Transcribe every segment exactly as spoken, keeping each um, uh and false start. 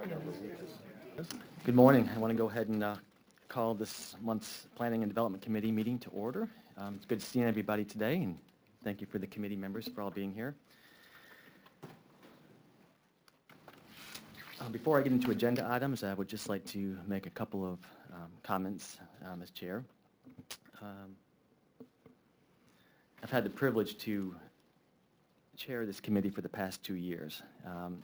Good morning. I want to go ahead and uh, call this month's Planning and Development Committee meeting to order. Um, It's good to see everybody today, and thank you for the committee members for all being here. Uh, Before I get into agenda items, I would just like to make a couple of um, comments um, as chair. Um, I've had the privilege to chair this committee for the past two years. Um,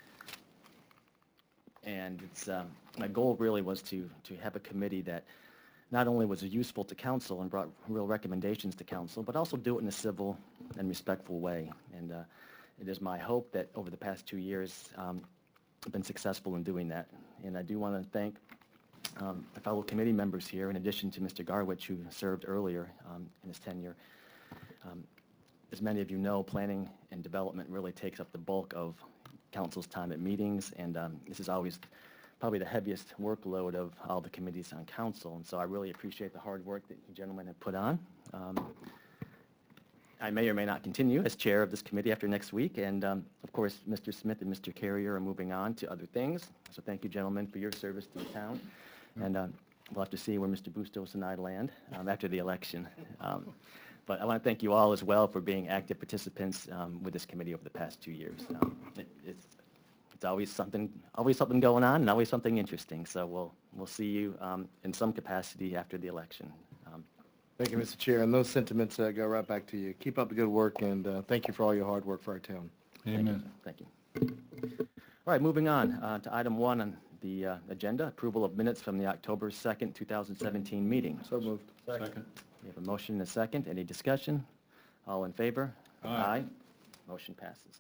And it's, um, my goal really was to, to have a committee that not only was useful to council and brought real recommendations to council, but also do it in a civil and respectful way. And uh, it is my hope that over the past two years, um, I've been successful in doing that. And I do want to thank um, my fellow committee members here, in addition to Mister Garwich, who served earlier um, in his tenure. Um, as many of you know, planning and development really takes up the bulk of council's time at meetings, and um, this is always probably the heaviest workload of all the committees on council, and so I really appreciate the hard work that you gentlemen have put on. Um, I may or may not continue as chair of this committee after next week, and um, of course, Mister Smith and Mister Carrier are moving on to other things, so thank you, gentlemen, for your service to the town, and um, we'll have to see where Mister Bustos and I land um, after the election. Um, But I want to thank you all as well for being active participants um, with this committee over the past two years. Um, it, it's, it's always something, always something going on, and always something interesting. So we'll we'll see you um, in some capacity after the election. Um, Thank you, Mister Chair, and those sentiments uh, go right back to you. Keep up the good work, and uh, thank you for all your hard work for our town. Amen. Thank you. Thank you. All right, moving on uh, to item one on the uh, agenda: approval of minutes from the October second, two thousand seventeen meeting. So moved. Second. We have a motion and a second. Any discussion? All in favor? Aye. Motion passes.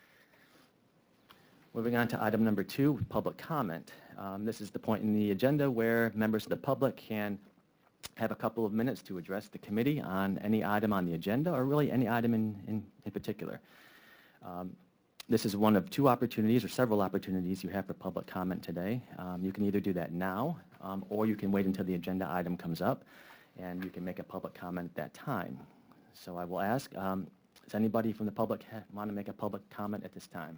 Moving on to item number two, public comment. Um, This is the point in the agenda where members of the public can have a couple of minutes to address the committee on any item on the agenda, or really any item in, in, in particular. Um, This is one of two opportunities, or several opportunities you have for public comment today. Um, You can either do that now, um, or you can wait until the agenda item comes up, and you can make a public comment at that time. So I will ask, um, does anybody from the public ha- want to make a public comment at this time?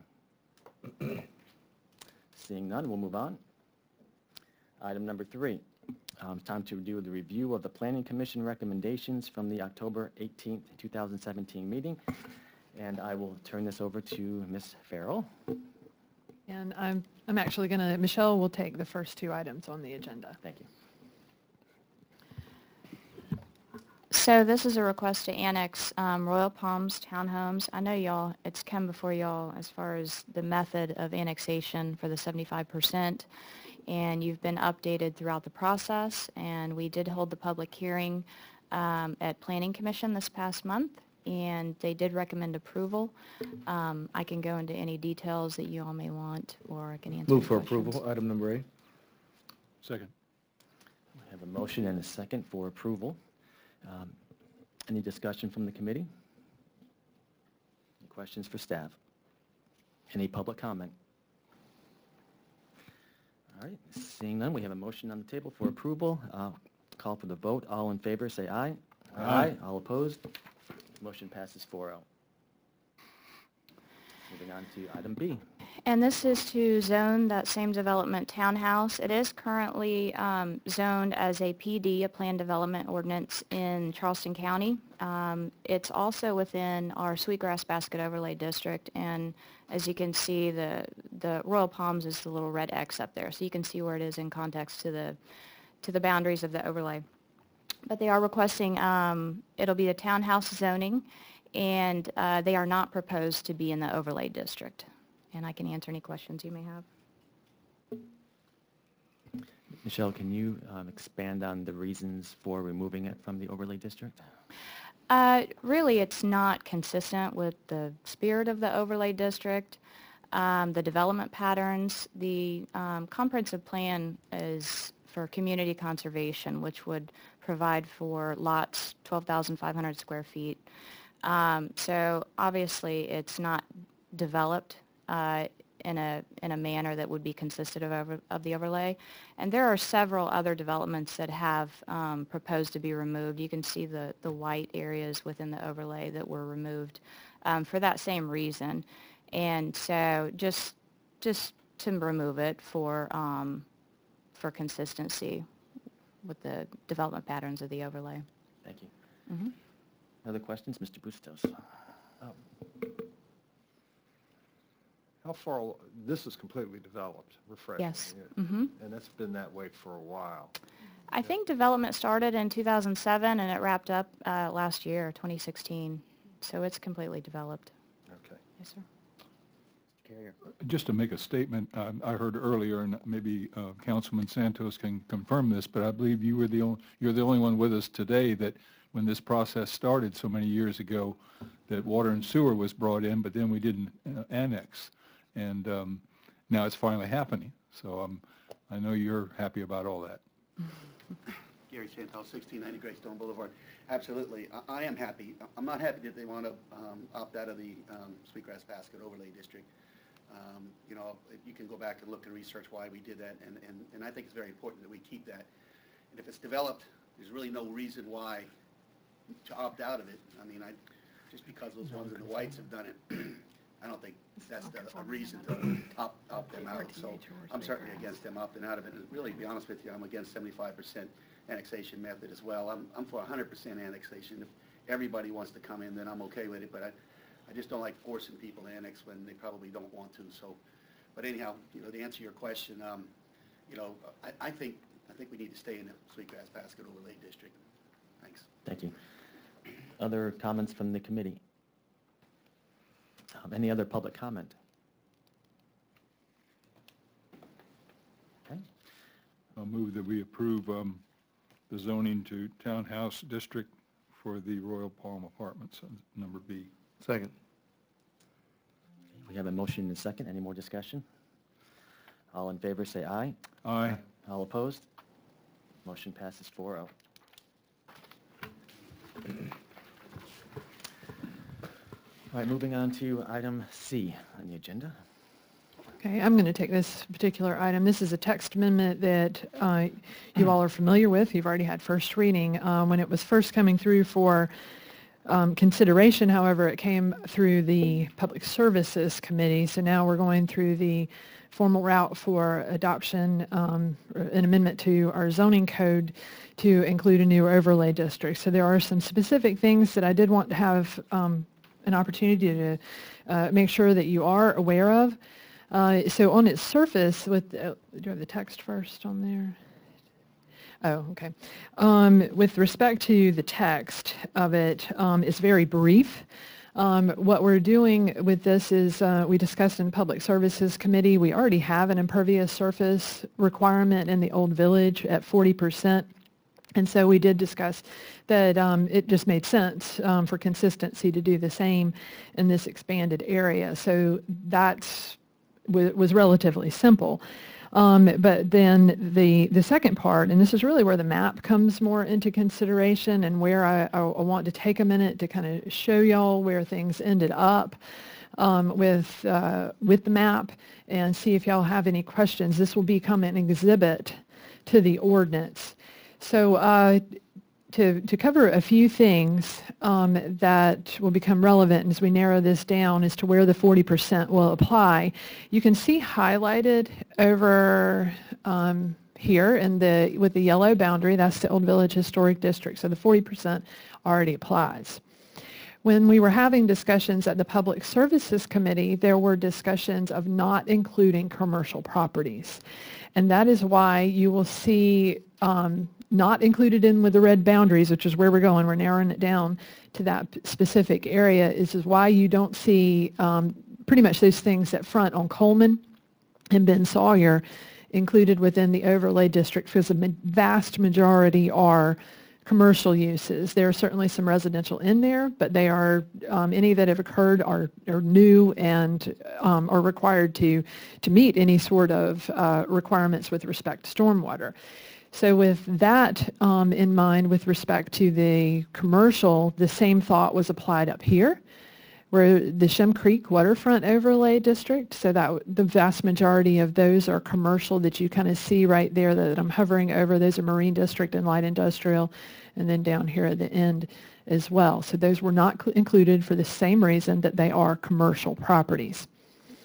Seeing none, we'll move on. Item number three, um, it's time to do the review of the Planning Commission recommendations from the October eighteenth, two thousand seventeen meeting. And I will turn this over to Miz Farrell. And I'm, I'm actually going to, Michelle will take the first two items on the agenda. Thank you. So this is a request to annex um, Royal Palms Townhomes. I know y'all, it's come before y'all as far as the method of annexation for the seventy-five percent, and you've been updated throughout the process, and we did hold the public hearing um, at Planning Commission this past month, and they did recommend approval. Um, I can go into any details that you all may want, or I can answer Move for any questions. approval, item number eight. Second. We have a motion and a second for approval. Um, Any discussion from the committee? Any questions for staff? Any public comment? All right, seeing none, we have a motion on the table for approval. Uh, Call for the vote. All in favor, say aye. Aye. All opposed? Motion passes four oh. Moving on to item B. And this is to zone that same development townhouse. It is currently um, zoned as a P D, a Planned Development Ordinance, in Charleston County. Um, It's also within our Sweetgrass Basket Overlay District, and as you can see, the, the Royal Palms is the little red X up there, so you can see where it is in context to the, to the boundaries of the overlay. But they are requesting, um, it'll be a townhouse zoning, and uh, they are not proposed to be in the overlay district. And I can answer any questions you may have. Michelle, can you um, expand on the reasons for removing it from the overlay district? Uh, really, it's not consistent with the spirit of the overlay district, um, the development patterns. The um, comprehensive plan is for community conservation, which would provide for lots twelve thousand five hundred square feet. Um, so obviously, it's not developed uh, in a in a manner that would be consistent of, over, of the overlay. And there are several other developments that have um, proposed to be removed. You can see the, the white areas within the overlay that were removed um, for that same reason. And so just just to remove it for, um, for consistency with the development patterns of the overlay. Thank you. Mhm. Other questions? Mister Bustos? How far, al- this is completely developed, refreshing. Yes. yeah. Mhm. And it's been that way for a while. I think development started in two thousand seven and it wrapped up uh, last year, twenty sixteen. So it's completely developed. Okay. Yes, sir. Carrier. Just to make a statement, um, I heard earlier, and maybe uh, Councilman Santos can confirm this, but I believe you were the only, you're the only one with us today that when this process started so many years ago, that water and sewer was brought in, but then we didn't uh, annex. And um, now it's finally happening. So um, I know you're happy about all that. Gary Santel, sixteen ninety Greystone Boulevard. Absolutely. I, I am happy. I'm not happy that they want to um, opt out of the um, Sweetgrass Basket Overlay District. Um, you know, you can go back and look and research why we did that, and, and, and I think it's very important that we keep that. And if it's developed, there's really no reason why to opt out of it. I mean, I, just because those ones in the whites have done it, I don't think that's the, a reason to opt, opt them out. So I'm certainly against them opting out of it. And really, to be honest with you, I'm against seventy-five percent annexation method as well. I'm, I'm for one hundred percent annexation. If everybody wants to come in, then I'm okay with it. But I, I just don't like forcing people to annex when they probably don't want to. So, but anyhow, you know, to answer your question, um, you know, I, I think I think we need to stay in the Sweetgrass Basket Overlay District. Thanks. Thank you. Other comments from the committee? Um, Any other public comment? Okay. I'll move that we approve um, the zoning to Townhouse District for the Royal Palm Apartments, uh, number B. Second. We have a motion and a second. Any more discussion? All in favor, say aye. Aye. All opposed? Motion passes four oh. All right, moving on to item C on the agenda. Okay, I'm going to take this particular item. This is a text amendment that uh, you all are familiar with. You've already had first reading. Um, When it was first coming through for um, consideration, however, it came through the Public Services Committee. So now we're going through the formal route for adoption, um, an amendment to our zoning code to include a new overlay district. So there are some specific things that I did want to have um, an opportunity to uh, make sure that you are aware of. Uh, so on its surface, with uh, do I have the text first on there? Oh, okay. Um, with respect to the text of it, um, it's very brief. Um, what we're doing with this is uh, we discussed in Public Services Committee, we already have an impervious surface requirement in the Old Village at forty percent. And so we did discuss that um, it just made sense um, for consistency to do the same in this expanded area. So that's w- was relatively simple. Um, but then the, the second part, and this is really where the map comes more into consideration and where I, I, I want to take a minute to kind of show y'all where things ended up um, with, uh, with the map and see if y'all have any questions. This will become an exhibit to the ordinance. So uh, to, to cover a few things um, that will become relevant as we narrow this down as to where the forty percent will apply, you can see highlighted over um, here in the, with the yellow boundary, that's the Old Village Historic District. So the forty percent already applies. When we were having discussions at the Public Services Committee, there were discussions of not including commercial properties. And that is why you will see um, not included in with the red boundaries, which is where we're going, we're narrowing it down to that specific area, is, is why you don't see um, pretty much those things that front on Coleman and Ben Sawyer included within the overlay district, because the vast majority are commercial uses. There are certainly some residential in there, but they are, um, any that have occurred are, are new and um, are required to, to meet any sort of uh, requirements with respect to stormwater. So with that um, in mind, with respect to the commercial, the same thought was applied up here, where the Shem Creek Waterfront Overlay District, so that the vast majority of those are commercial that you kind of see right there that I'm hovering over. Those are Marine District and Light Industrial, and then down here at the end as well. So those were not cl- included for the same reason that they are commercial properties.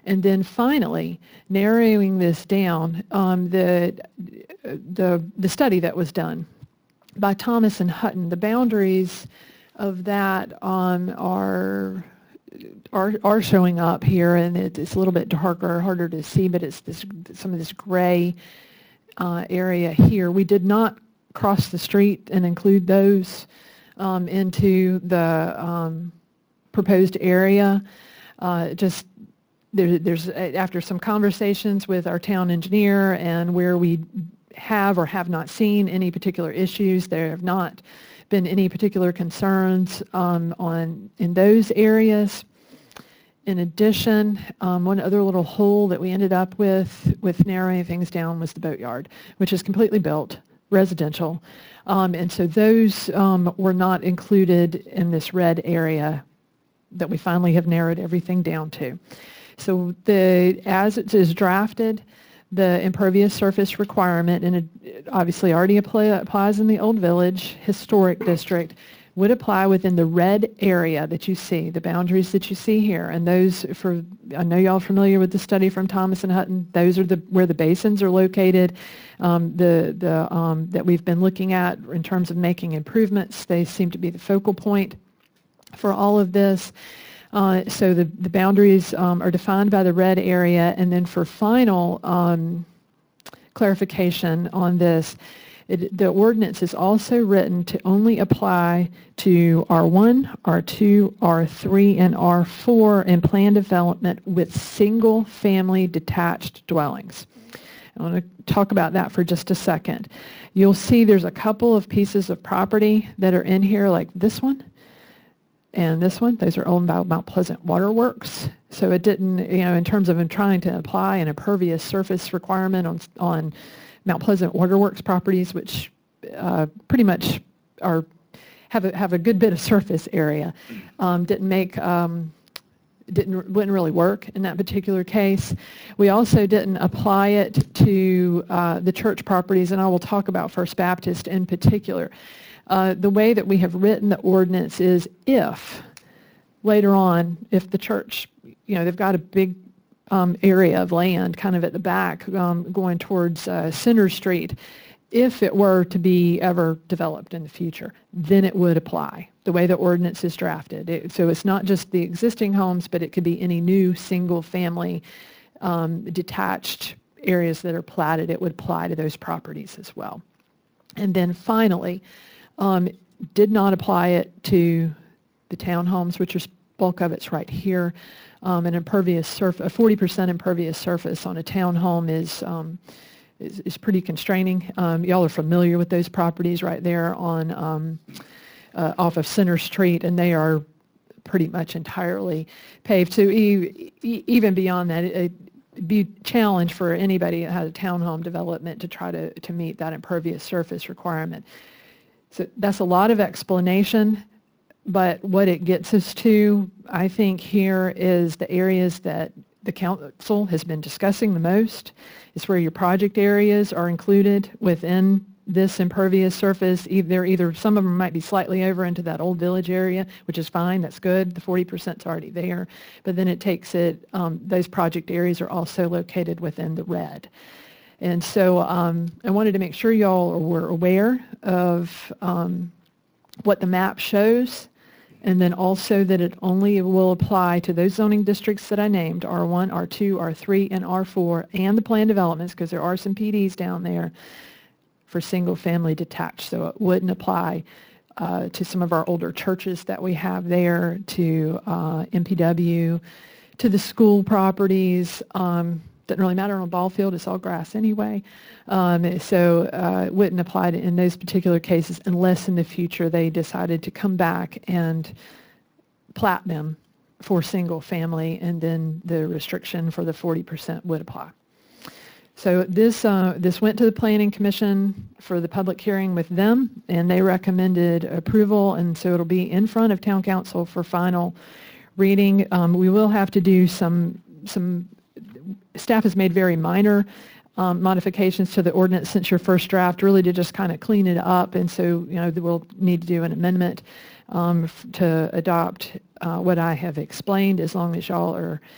And then finally, narrowing this down, um, the, the, the study that was done by Thomas and Hutton, the boundaries of that um, are, are are showing up here, and it, it's a little bit darker, harder to see, but it's this some of this gray uh, area here. We did not cross the street and include those um, into the um, proposed area. Uh, just there, there's after some conversations with our town engineer and where we have or have not seen any particular issues, there have not been any particular concerns um, on in those areas. In addition, um, one other little hole that we ended up with with narrowing things down was the boatyard, which is completely built, residential, um, and so those um, were not included in this red area that we finally have narrowed everything down to. So the as it is drafted, the impervious surface requirement, and it obviously already apply, applies in the Old Village Historic District, would apply within the red area that you see, the boundaries that you see here. And those, for I know y'all are familiar with the study from Thomas and Hutton, those are the where the basins are located, um, the, the, um, that we've been looking at in terms of making improvements. They seem to be the focal point for all of this. Uh, so the, the boundaries um, are defined by the red area, and then for final um, clarification on this, it, the ordinance is also written to only apply to R one, R two, R three, and R four in plan development with single-family detached dwellings. I want to talk about that for just a second. You'll see there's a couple of pieces of property that are in here, like this one and this one. Those are owned by Mount Pleasant Waterworks. So it didn't, you know, in terms of trying to apply an impervious surface requirement on on Mount Pleasant Waterworks properties, which uh, pretty much are have a have a good bit of surface area, um, didn't make um, didn't wouldn't really work in that particular case. We also didn't apply it to uh, the church properties, and I will talk about First Baptist in particular. Uh, the way that we have written the ordinance is if later on, if the church, you know, they've got a big um, area of land kind of at the back um, going towards uh, Center Street, if it were to be ever developed in the future, then it would apply the way the ordinance is drafted. It, so it's not just the existing homes, but it could be any new single-family um, detached areas that are platted. It would apply to those properties as well. And then finally, Um, did not apply it to the townhomes, which is bulk of it's right here. Um, an impervious surface, a forty percent impervious surface on a townhome is, um, is is pretty constraining. Um, y'all are familiar with those properties right there on um, uh, off of Center Street, and they are pretty much entirely paved. So e- e- even beyond that, it, it'd be a challenge for anybody that has a townhome development to try to to meet that impervious surface requirement. So that's a lot of explanation, but what it gets us to, I think, here is the areas that the council has been discussing the most. It's where your project areas are included within this impervious surface. Either, either some of them might be slightly over into that Old Village area, which is fine, that's good. The forty percent is already there. But then it takes it, um, those project areas are also located within the red. And so um, I wanted to make sure y'all were aware of um, what the map shows, and then also that it only will apply to those zoning districts that I named, R one, R two, R three, and R four, and the planned developments, because there are some P Ds down there for single-family detached. So it wouldn't apply uh, to some of our older churches that we have there, to uh, M P W, to the school properties. Um, Doesn't really matter on a ball field, it's all grass anyway. Um, so uh, it wouldn't apply to, in those particular cases unless in the future they decided to come back and plat them for single family, and then the restriction for the forty percent would apply. So this, uh, this went to the Planning Commission for the public hearing with them, and they recommended approval, and so it'll be in front of Town Council for final reading. Um, we will have to do some some staff has made very minor um, modifications to the ordinance since your first draft, really to just kind of clean it up. And so, you know, we'll need to do an amendment um, f- to adopt uh, what I have explained, as long as y'all are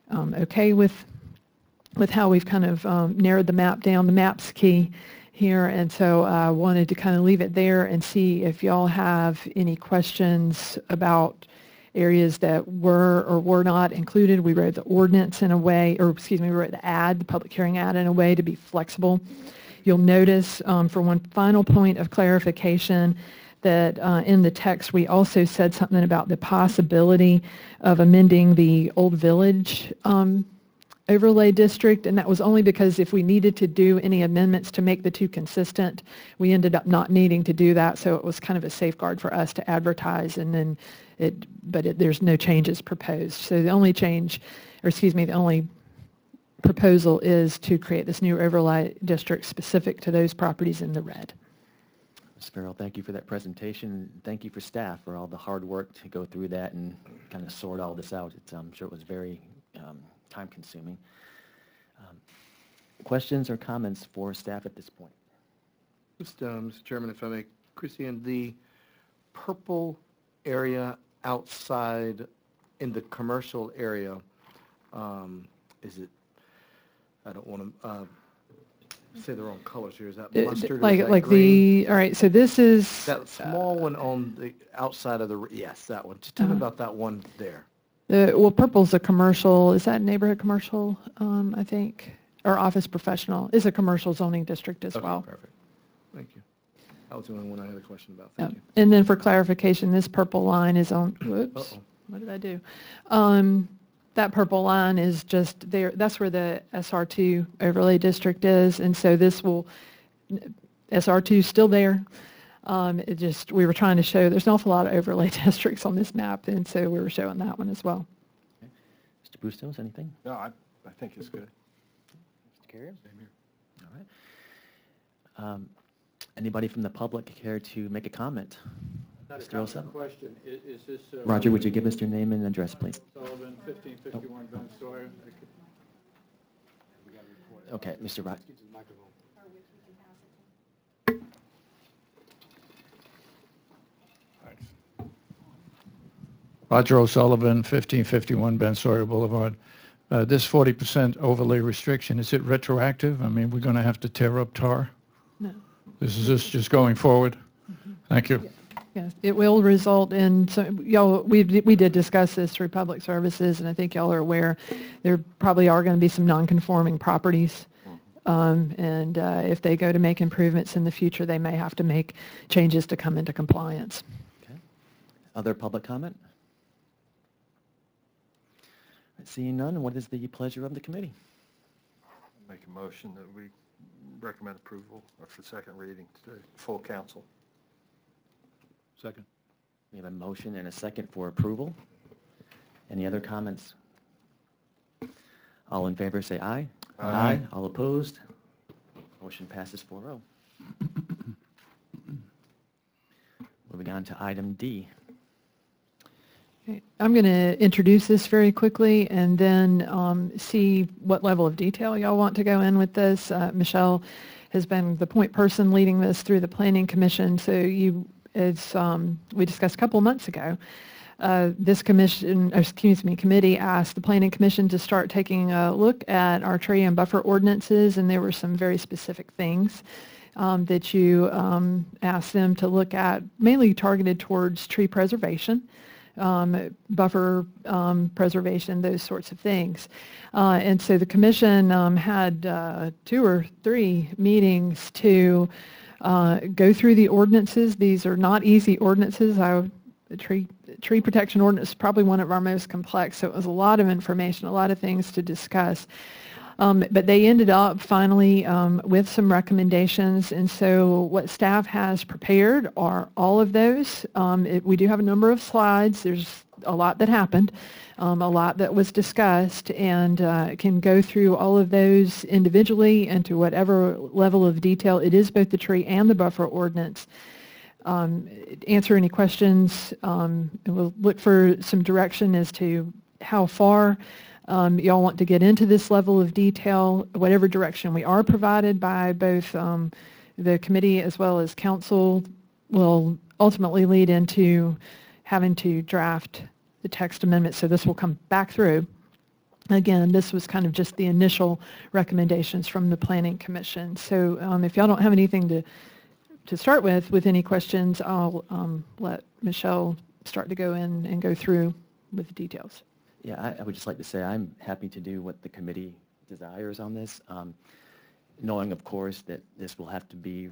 um, okay with with how we've kind of um, narrowed the map down. The map's key here, and so I wanted to kind of leave it there and see if y'all have any questions about areas that were or were not included. We wrote the ordinance in a way, or excuse me, we wrote the ad, the public hearing ad in a way to be flexible. You'll notice um, for one final point of clarification that uh, in the text we also said something about the possibility of amending the Old Village um, overlay district, and that was only because if we needed to do any amendments to make the two consistent, we ended up not needing to do that, so it was kind of a safeguard for us to advertise, and then it, but it, there's no changes proposed. So the only change, or excuse me, the only proposal is to create this new overlay district specific to those properties in the red. Miz Farrell, thank you for that presentation. Thank you for staff for all the hard work to go through that and kind of sort all this out. It's, I'm sure it was very um, time-consuming. Um, questions or comments for staff at this point? Just, uh, Mister Chairman, if I may, Christian, the purple area outside in the commercial area, um, is it, I don't want to uh, say the wrong colors here, is that Uh, mustard or like is that like green? the, all right, so this is, That small one on the outside of the, yes, that one. Just tell me Uh-huh. about that one there. the, well, purple's a commercial, is that neighborhood commercial, um, I think, or office professional, is a commercial zoning district as Okay, well. perfect. Thank you. That was the only one I had a question about. Yep. Thank you. And then for clarification, this purple line is on, whoops, Uh-oh. what did I do? Um, that purple line is just there, that's where the S R two overlay district is, and so this will, S R two is still there. Um, it just, we were trying to show, there's an awful lot of overlay districts on this map, and so we were showing that one as well. Mister Bustos, anything? No, I, I think it's good. Mister Carrier? Same here. All right. Um, anybody from the public care to make a comment? Mister Osa? Question, is, is this? uh, Roger, would you give us your name and address, please? Sullivan, fifteen fifty-one Van Sawyer. Okay, Mister Rod. Roger O'Sullivan, fifteen fifty-one Ben Sawyer Boulevard. Uh, This forty percent overlay restriction, is it retroactive? I mean, we're going to have to tear up tar? No. This is this just going forward? Thank you. Yes, it will result in, so y'all, we, we did discuss this through Public Services, and I think y'all are aware, there probably are going to be some non-conforming properties. Um, and uh, if they go to make improvements in the future, they may have to make changes to come into compliance. Okay. Other public comment? Seeing none, what is the pleasure of the committee? Make a motion that we recommend approval for second reading to the full council. Second. We have a motion and a second for approval. Any other comments? All in favor say aye. Aye. All opposed? Motion passes four oh. Moving on to item D. Okay, I'm going to introduce this very quickly and then um, see what level of detail y'all want to go in with this. Uh, Michelle has been the point person leading this through the Planning Commission, so you, it's, um, we discussed a couple of months ago. Uh, this commission, or excuse me, committee asked the Planning Commission to start taking a look at our tree and buffer ordinances, and there were some very specific things um, that you um, asked them to look at, mainly targeted towards tree preservation, um, buffer um, preservation, those sorts of things. Uh, and so the commission um, had uh, two or three meetings to uh, go through the ordinances. These are not easy ordinances. I The tree, tree protection ordinance is probably one of our most complex, so it was a lot of information, a lot of things to discuss. Um, but they ended up finally um, with some recommendations, and so what staff has prepared are all of those. Um, it, we do have a number of slides. There's a lot that happened, um, a lot that was discussed, and uh, can go through all of those individually and to whatever level of detail. It is both the tree and the buffer ordinance. Um, answer any questions. Um, and we'll look for some direction as to how far um, y'all want to get into this level of detail. Whatever direction we are provided by both um, the committee as well as council will ultimately lead into having to draft the text amendment. So this will come back through Again, this was kind of just the initial recommendations from the Planning Commission. So um, if y'all don't have anything to, to start with, with any questions, I'll um, let Michelle start to go in and go through with the details. Yeah, I, I would just like to say I'm happy to do what the committee desires on this, um, knowing, of course, that this will have to be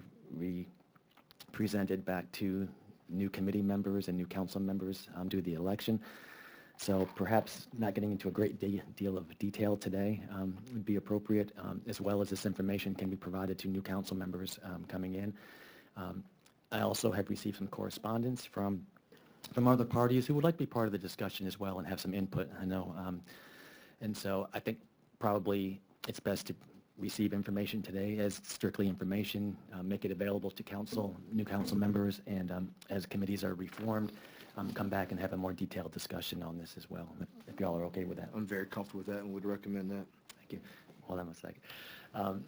re-presented back to new committee members and new council members um, due to the election. So perhaps not getting into a great de- deal of detail today um, would be appropriate, um, as well as this information can be provided to new council members um, coming in. Um, I also have received some correspondence from from other parties who would like to be part of the discussion as well and have some input, I know. Um, and so I think probably it's best to receive information today as strictly information, uh, make it available to council, new council members, and um, as committees are reformed, um, come back and have a more detailed discussion on this as well, if, if y'all are okay with that. I'm very comfortable with that and would recommend that. Thank you. Hold on a second. Um,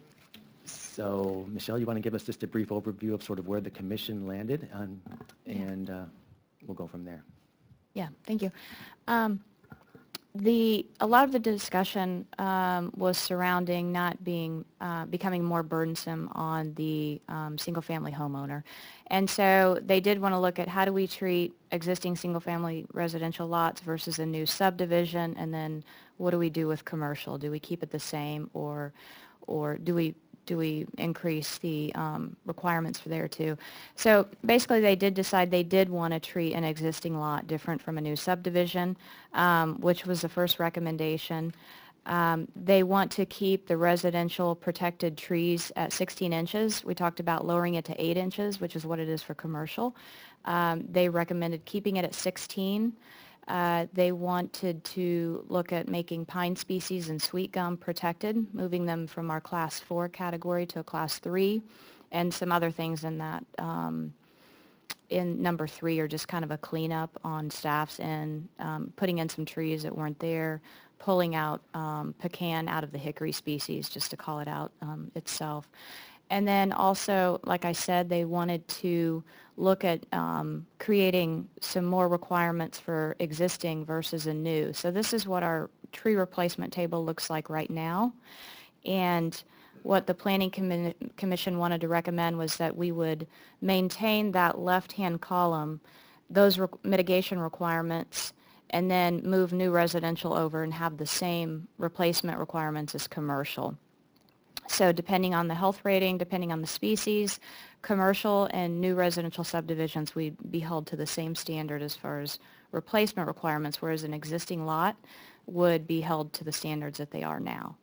so, Michelle, you want to give us just a brief overview of sort of where the commission landed, um, and uh, we'll go from there. Yeah, thank you. Um, the a lot of the discussion um, was surrounding not being uh, becoming more burdensome on the um, single-family homeowner, and so they did want to look at how do we treat existing single-family residential lots versus a new subdivision, and then what do we do with commercial? Do we keep it the same, or or do we do we increase the um, requirements for there too? So basically they did decide they did want to treat an existing lot different from a new subdivision, um, which was the first recommendation. Um, they want to keep the residential protected trees at sixteen inches. We talked about lowering it to eight inches, which is what it is for commercial. Um, they recommended keeping it at sixteen. Uh, they wanted to look at making pine species and sweet gum protected, moving them from our class four category to a class three, and some other things in that. Um, in number three are just kind of a cleanup on staff's end, um, putting in some trees that weren't there, pulling out um, pecan out of the hickory species just to call it out um, itself. And then also, like I said, they wanted to look at um, creating some more requirements for existing versus a new. So this is what our tree replacement table looks like right now. And what the Planning Commi- Commission wanted to recommend was that we would maintain that left-hand column, those re- mitigation requirements, and then move new residential over and have the same replacement requirements as commercial. So depending on the health rating, depending on the species, commercial and new residential subdivisions, we'd be held to the same standard as far as replacement requirements, whereas an existing lot would be held to the standards that they are now.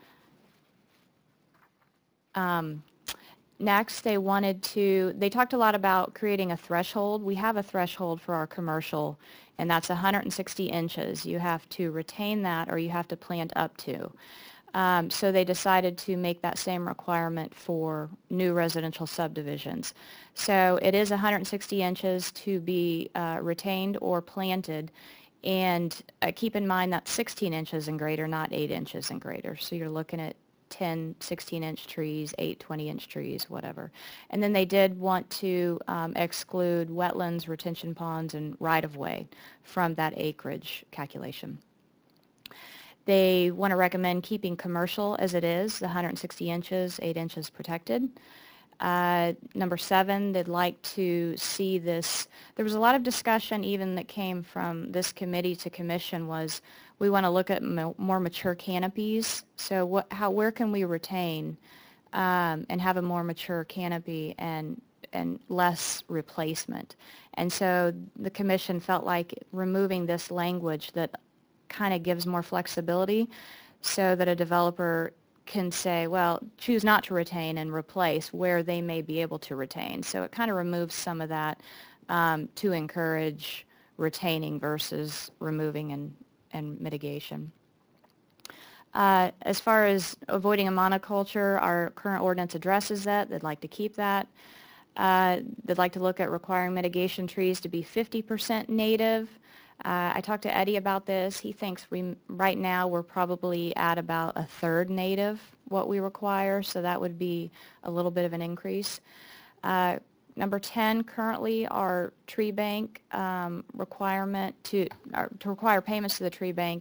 Um, next, they wanted to, they talked a lot about creating a threshold. We have a threshold for our commercial, and that's one hundred sixty inches. You have to retain that or you have to plant up to. Um, so they decided to make that same requirement for new residential subdivisions. So it is one hundred sixty inches to be uh, retained or planted, and uh, keep in mind that's sixteen inches and greater, not eight inches and greater. So you're looking at ten, sixteen inch trees, eight, twenty inch trees, whatever. And then they did want to um, exclude wetlands, retention ponds, and right-of-way from that acreage calculation. They want to recommend keeping commercial as it is, the one hundred sixty inches, eight inches protected. Uh, number seven, they'd like to see this. There was a lot of discussion even that came from this committee to commission was we want to look at mo- more mature canopies. So what, how, where can we retain um, and have a more mature canopy and and less replacement? And so the commission felt like removing this language that kind of gives more flexibility so that a developer can say, well, choose not to retain and replace where they may be able to retain. So it kind of removes some of that um, to encourage retaining versus removing and, and mitigation. Uh, as far as avoiding a monoculture, our current ordinance addresses that. They'd like to keep that. Uh, they'd like to look at requiring mitigation trees to be fifty percent native. Uh, I talked to Eddie about this. He thinks we right now we're probably at about a third native what we require, so that would be a little bit of an increase. Uh, number ten, currently our tree bank um, requirement to, uh, to require payments to the tree bank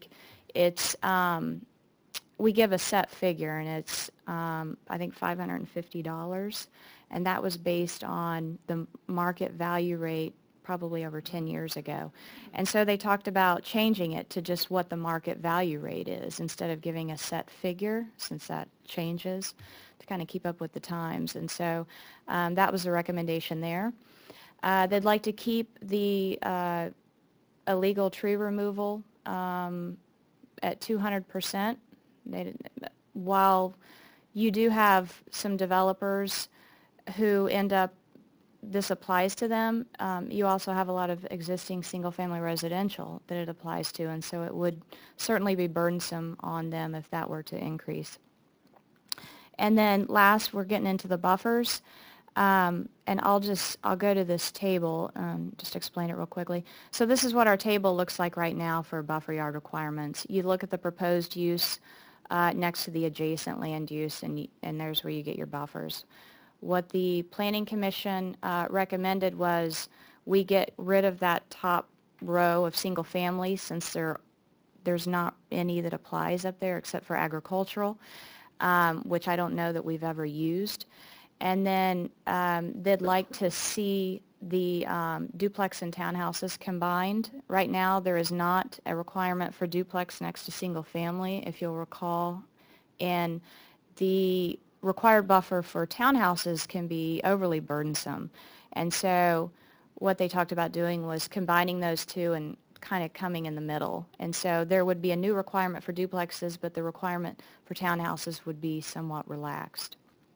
it's, um, we give a set figure, and it's, um, I think, five hundred fifty dollars, and that was based on the market value rate probably over ten years ago. And so they talked about changing it to just what the market value rate is instead of giving a set figure, since that changes, to kind of keep up with the times. And so um, that was the recommendation there. Uh, they'd like to keep the uh, illegal tree removal um, at two hundred percent. They, while you do have some developers who end up, this applies to them, um, you also have a lot of existing single-family residential that it applies to, and so it would certainly be burdensome on them if that were to increase. And then last, we're getting into the buffers, um, and I'll just, I'll go to this table, um, just explain it real quickly. So this is what our table looks like right now for buffer yard requirements. You look at the proposed use uh, next to the adjacent land use, and, y- and there's where you get your buffers. What the Planning Commission uh, recommended was we get rid of that top row of single family, since there, there's not any that applies up there except for agricultural, um, which I don't know that we've ever used. And then um, they'd like to see the um, duplex and townhouses combined. Right now, there is not a requirement for duplex next to single family, if you'll recall. And the required buffer for townhouses can be overly burdensome. And so what they talked about doing was combining those two and kind of coming in the middle. And so there would be a new requirement for duplexes, but the requirement for townhouses would be somewhat relaxed.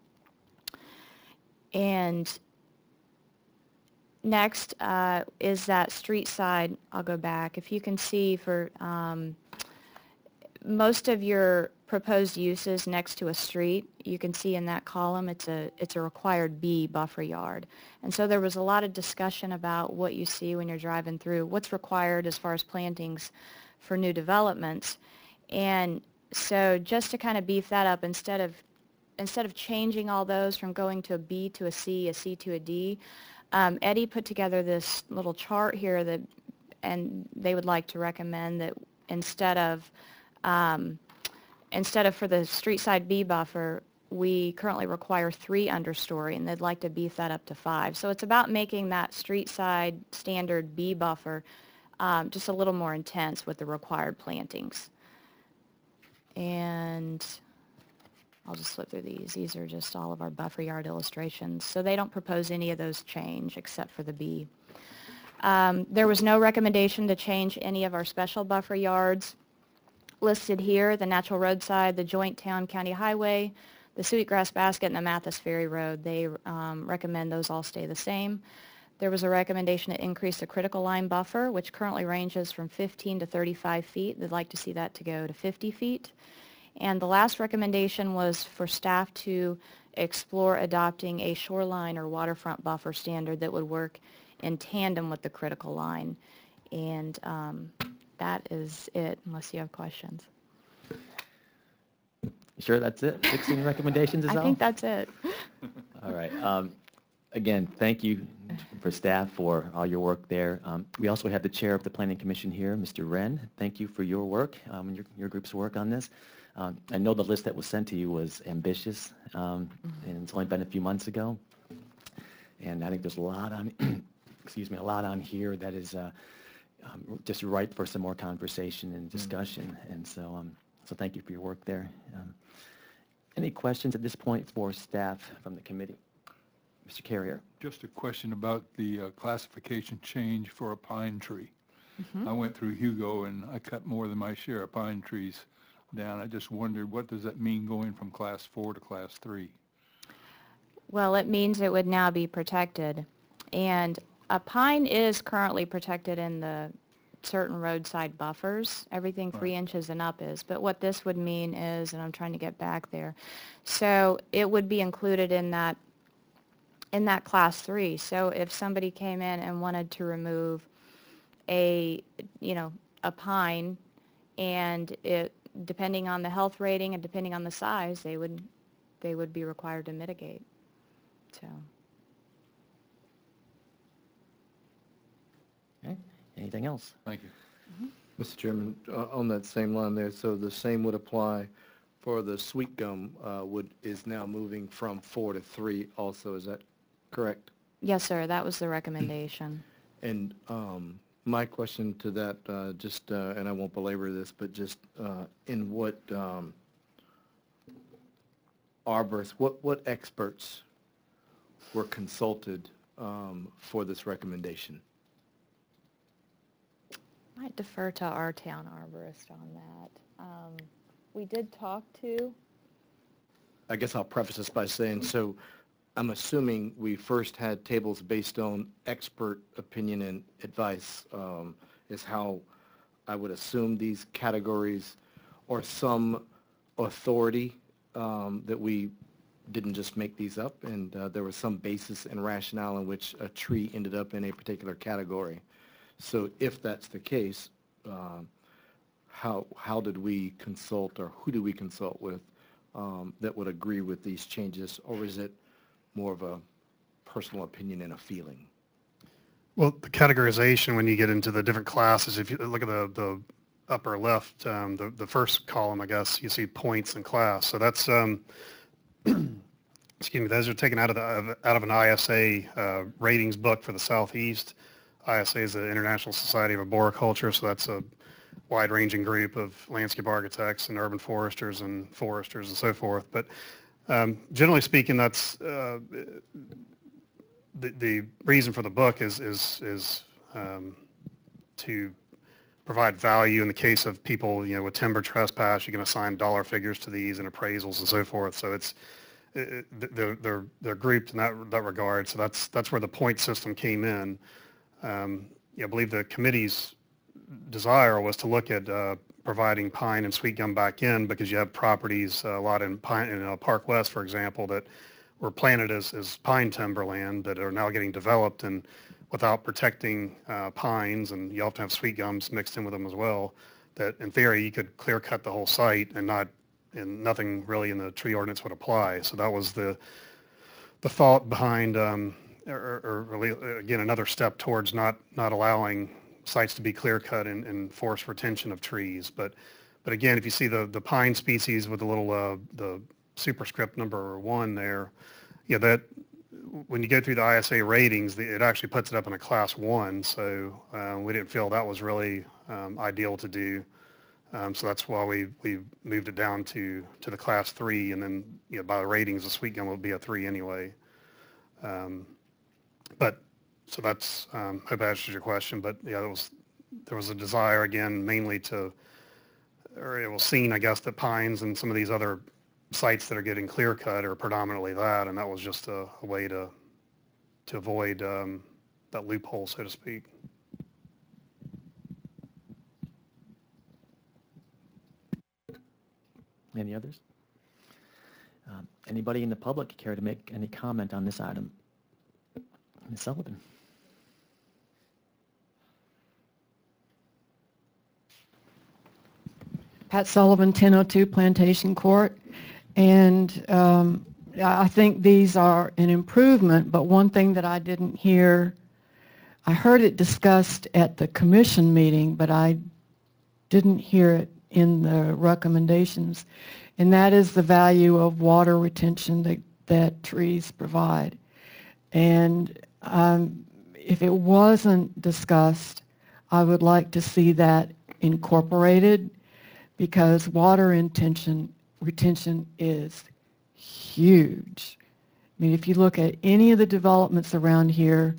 And next uh, is that street side. I'll go back. If you can see for um, most of your proposed uses next to a street, you can see in that column it's a it's a required B buffer yard. And so there was a lot of discussion about what you see when you're driving through, what's required as far as plantings for new developments. And so just to kind of beef that up, instead of instead of changing all those from going to a B to a C, a C to a D, um, Eddie put together this little chart here that, and they would like to recommend that instead of um, Instead of for the street side B buffer, we currently require three understory, and they'd like to beef that up to five. So it's about making that street side standard B buffer um, just a little more intense with the required plantings. And I'll just flip through these. These are just all of our buffer yard illustrations. So they don't propose any of those change except for the B. Um, there was no recommendation to change any of our special buffer yards listed here: the natural roadside, the joint town-county highway, the Sweetgrass Basket, and the Mathis Ferry Road. They um, recommend those all stay the same. There was a recommendation to increase the critical line buffer, which currently ranges from fifteen to thirty-five feet. They'd like to see that to go to fifty feet. And the last recommendation was for staff to explore adopting a shoreline or waterfront buffer standard that would work in tandem with the critical line. And um, that is it, unless you have questions. You sure that's it? sixteen recommendations is all? I think that's it. All right. Um, Again, thank you for staff for all your work there. Um, We also have the chair of the Planning Commission here, Mister Wren. Thank you for your work, um, and your, your group's work on this. Um, I know the list that was sent to you was ambitious, um, and it's only been a few months ago. And I think there's a lot on, excuse me, a lot on here that is uh, um, just ripe for some more conversation and discussion. And so, um, so thank you for your work there. Um, Any questions at this point for staff from the committee? Mister Carrier. Just a question about the uh, classification change for a pine tree. Mm-hmm. I went through Hugo and I cut more than my share of pine trees down. I just wondered, what does that mean going from class four to class three? Well, it means it would now be protected. And a pine is currently protected in the certain roadside buffers. Everything three Right. inches and up is. But what this would mean is, and I'm trying to get back there, so it would be included in that in that class three. So if somebody came in and wanted to remove a, you know, a pine, and it, depending on the health rating and depending on the size, they would, they would be required to mitigate. So. Okay. Anything else? Thank you. Mister Chairman, uh, on that same line there, so the same would apply for the sweet gum, uh, would, is now moving from four to three also, is that correct? Yes, sir, that was the recommendation. And um, my question to that, uh, just, uh, and I won't belabor this, but just uh, in what um, arborists, what, what experts were consulted um, for this recommendation? Might defer to our town arborist on that. Um, We did talk to, I guess I'll preface this by saying, so I'm assuming we first had tables based on expert opinion and advice, um, is how I would assume these categories, or some authority um, that we didn't just make these up, and uh, there was some basis and rationale in which a tree ended up in a particular category. So if that's the case, um, how how did we consult, or who do we consult with um, that would agree with these changes, or is it more of a personal opinion and a feeling? Well, the categorization, when you get into the different classes, if you look at the, the upper left, um, the, the first column, I guess, you see points and class. So that's, um, excuse me, those are taken out of the out of an I S A uh, ratings book for the Southeast. I S A is the International Society of Arboriculture, so that's a wide-ranging group of landscape architects and urban foresters and foresters and so forth. But um, generally speaking, that's uh, the, the reason for the book is is is um, to provide value in the case of people, you know, with timber trespass. You can assign dollar figures to these and appraisals and so forth. So it's it, they're they're they're grouped in that that regard. So that's that's where the point system came in. Um, I believe the committee's desire was to look at uh, providing pine and sweet gum back in, because you have properties, uh, a lot in Pine, in uh, Park West, for example, that were planted as, as pine timberland that are now getting developed, and without protecting uh, pines, and you often have sweet gums mixed in with them as well, that in theory you could clear cut the whole site and not, and nothing really in the tree ordinance would apply. So that was the the thought behind, um, or, or really, again, another step towards not not allowing sites to be clear cut and, and forced retention of trees. But but again, if you see the the pine species with the little uh, the superscript number one there, yeah, that when you go through the I S A ratings, the, it actually puts it up in a class one. So uh, we didn't feel that was really um, ideal to do. Um, so that's why we we moved it down to to the class three, and then, you know, by the ratings, the sweet gum will be a three anyway. Um, but so that's, um, hope that answers your question. But yeah, there was there was a desire, again, mainly to, or it was seen, I guess, that pines and some of these other sites that are getting clear cut are predominantly that, and that was just a, a way to to avoid um, that loophole, so to speak. Any others? Um, Anybody in the public care to make any comment on this item? Miz Sullivan? Pat Sullivan, ten oh two Plantation Court. And um, I think these are an improvement, but one thing that I didn't hear, I heard it discussed at the commission meeting, but I didn't hear it in the recommendations, and that is the value of water retention that, that trees provide. And um, if it wasn't discussed, I would like to see that incorporated, because water retention, retention is huge. I mean, if you look at any of the developments around here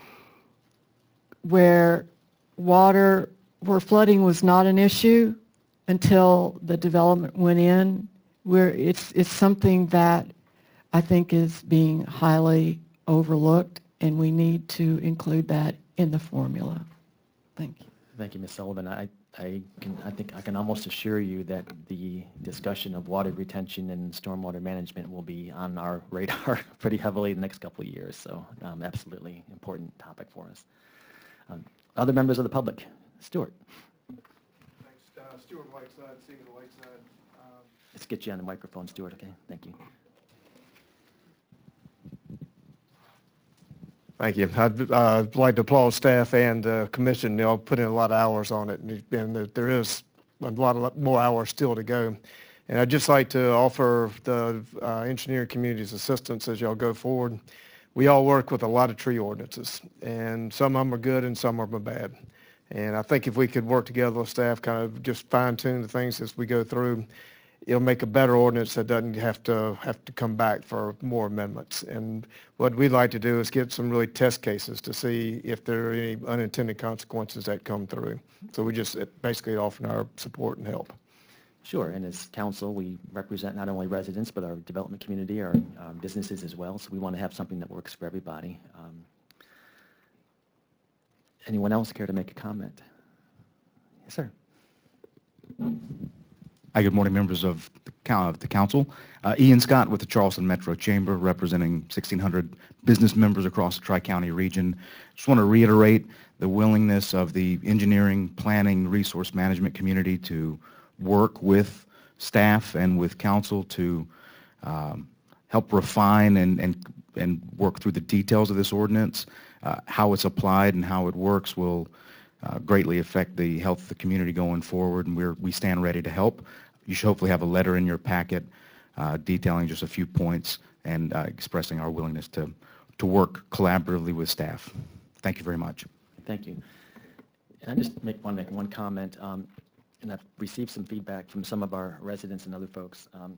where water, where flooding was not an issue until the development went in, where it's, it's something that I think is being highly overlooked, and we need to include that in the formula. Thank you. Thank you, Miz Sullivan. I, I can, I think I can almost assure you that the discussion of water retention and stormwater management will be on our radar pretty heavily in the next couple of years. So um, absolutely important topic for us. Um, other members of the public? Stuart. Thanks. Uh, Stuart Whiteside, City of Whiteside. Um, Let's get you on the microphone, Stuart, okay? Thank you. Thank you. I'd uh, like to applaud staff and uh, commission. They all put in a lot of hours on it, and and there is a lot of more hours still to go. And I'd just like to offer the uh, engineering community's assistance as y'all go forward. We all work with a lot of tree ordinances, and some of them are good and some of them are bad. And I think if we could work together with staff, kind of just fine tune the things as we go through, it'll make a better ordinance that doesn't have to have to come back for more amendments. And what we'd like to do is get some really test cases to see if there are any unintended consequences that come through. So we just basically offering our support and help. Sure, and as council, we represent not only residents, but our development community, our um, businesses as well, so we want to have something that works for everybody. Um, anyone else care to make a comment? Yes, sir. Hi, good morning, members of the, coun- of the council. Uh, Ian Scott with the Charleston Metro Chamber, representing sixteen hundred business members across the Tri-County region. Just want to reiterate the willingness of the engineering, planning, resource management community to work with staff and with council to um, help refine and, and, and work through the details of this ordinance. Uh, how it's applied and how it works will uh, greatly affect the health of the community going forward, and we're, we stand ready to help. You should hopefully have a letter in your packet uh, detailing just a few points and uh, expressing our willingness to, to work collaboratively with staff. Thank you very much. Thank you. And I just make, want to make one comment. Um, and I've received some feedback from some of our residents and other folks. Um,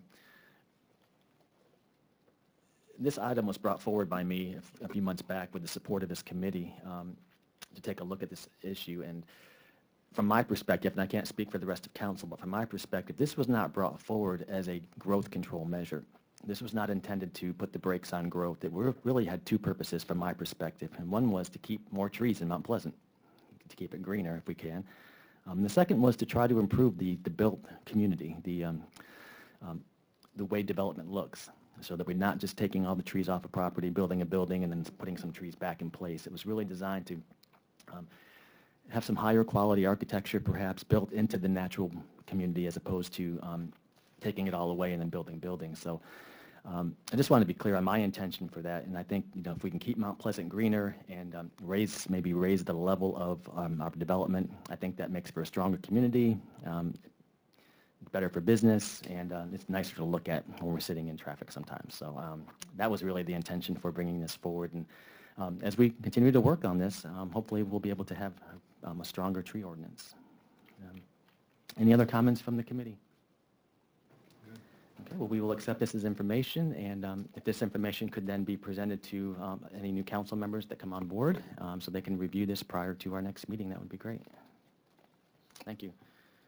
this item was brought forward by me a few months back with the support of this committee um, to take a look at this issue. And from my perspective, and I can't speak for the rest of council, but from my perspective, this was not brought forward as a growth control measure. This was not intended to put the brakes on growth. It really had two purposes from my perspective. And one was to keep more trees in Mount Pleasant, to keep it greener if we can. Um, the second was to try to improve the, the built community, the, um, um, the way development looks, so that we're not just taking all the trees off a property, building a building, and then putting some trees back in place. It was really designed to um, have some higher quality architecture perhaps built into the natural community as opposed to um, taking it all away and then building buildings. So um, I just want to be clear on my intention for that, and I think, you know, if we can keep Mount Pleasant greener and um, raise, maybe raise the level of um, our development, I think that makes for a stronger community, um, better for business, and uh, it's nicer to look at when we're sitting in traffic sometimes. So um, that was really the intention for bringing this forward. And um, as we continue to work on this, um, hopefully we'll be able to have um, a stronger tree ordinance. Um, any other comments from the committee? Okay, well, we will accept this as information, and um, if this information could then be presented to um, any new council members that come on board um, so they can review this prior to our next meeting, that would be great. Thank you.